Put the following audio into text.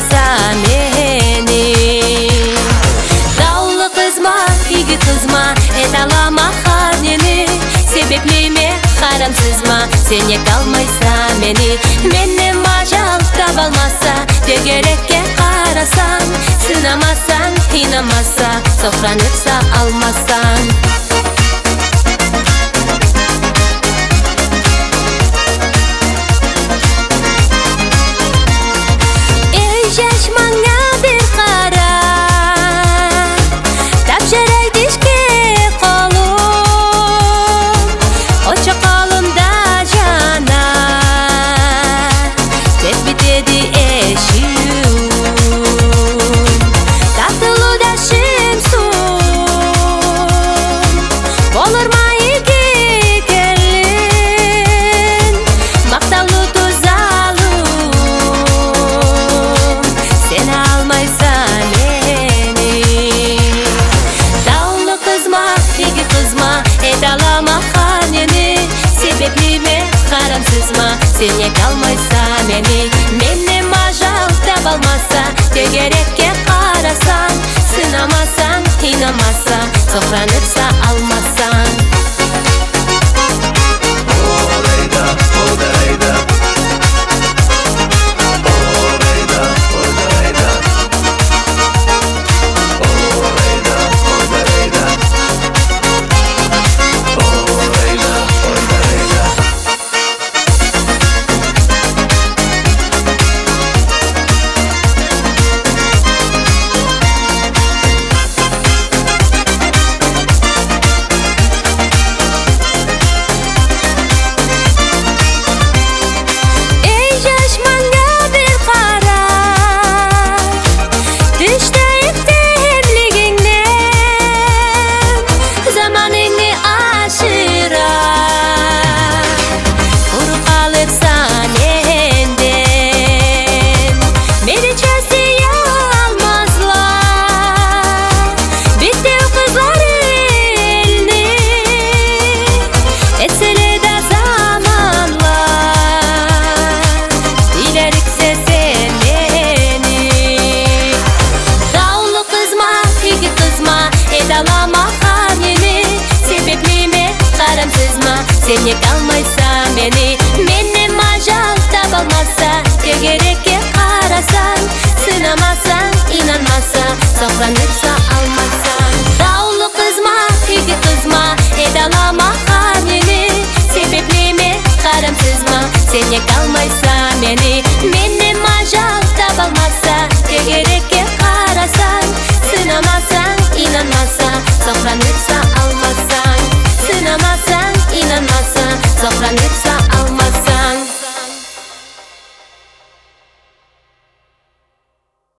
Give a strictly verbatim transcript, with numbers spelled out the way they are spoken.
алмайса мени. Даулы кызма, иги кызма, эт алама ханени. Себеплеме харамсызма, сене калмайса мени. Менне мажал табалмаса, тегерекке карасаң. Сынамасаң, инамаса, соқранырса алмасаң. Сене калмайса мени. Менне мажал табалмаса, тегерекке карасаң. Сынамасаң, инамаса, соқранырса алмасаң. Сене калмайса мени. Менне мажал табалмаса, тегерекке карасаң. Сынамасаң, инанмаса, соқранырса алмасаң. Даулы кызма, иги кызма, эт алама ханени. Себеплеме карамсызма, сене калмайса мени. Менне мажал табалмаса, тегерекке карасаң. Сынамасаң, инанмаса, соқранырса алмасаң.